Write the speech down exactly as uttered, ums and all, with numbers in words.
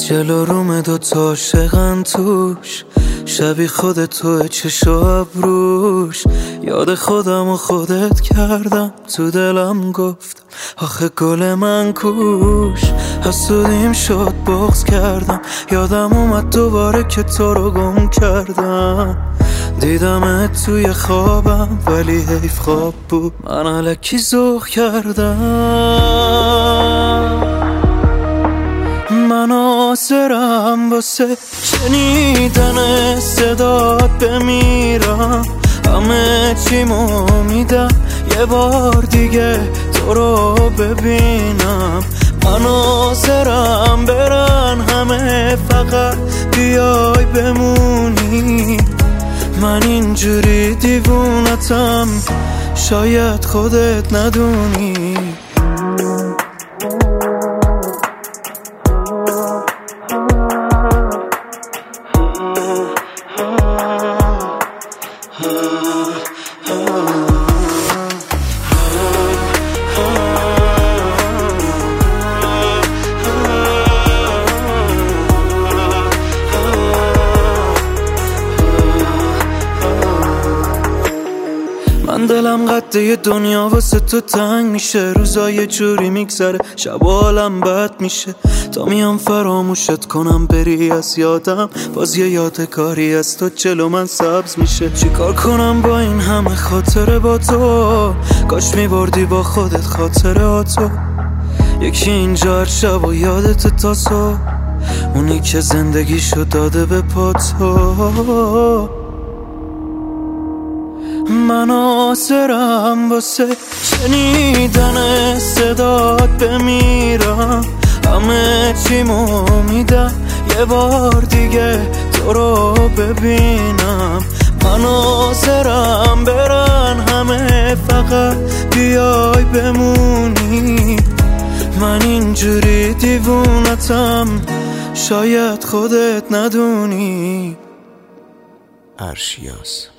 از جلو روم دوتا عاشقن توش، شبیه خود توی چشم و ابروش. یاد خودم و خودت کردم، تو دلم گفتم آخه گل من کوش. حسودیم شد بغض کردم، یادم اومد دوباره که تو رو گم کردم. دیدمت توی خوابم ولی حیف خواب بود، من الکی ذوق کردم. من آسرم واسه شنیدن صدات بمیرم، همه چیمو میدم یه بار دیگه تو رو ببینم. من آسرم برن همه فقط بیای بمونی. من اینجوری دیوونتم شاید خودت ندونی. من دلم قده دنیا واسه تو تنگ میشه، روزا یه جوری میگذره شب و حالم بد میشه. تا میام فراموشت کنم بری از یادم، باز یه یادگاری از تو جلو من سبز میشه. چیکار کنم با این همه خاطره با تو، کاش میبردی با خودت خاطراتو. یکی اینجا هر شب و یادت تا صبح، اونی که زندگیشو داده به پاتو. من آسرم واسه شنیدن صدات بمیرم، همه چیمو میدم یه بار دیگه تو رو ببینم. من آسرم برن همه فقط بیای بمونی. من اینجوری دیوونتم شاید خودت ندونی. ارشیاس